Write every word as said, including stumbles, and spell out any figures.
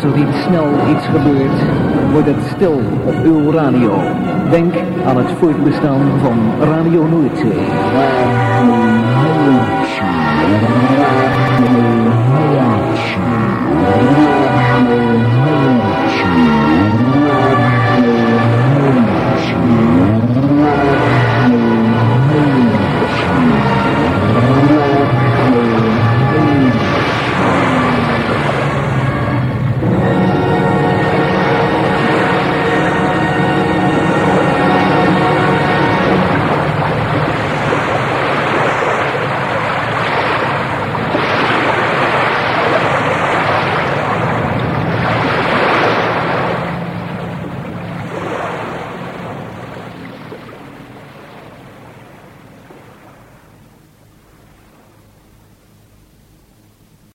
er niet snel iets gebeurt, wordt het stil op uw radio. Denk aan het voortbestaan van Radio Noordzee.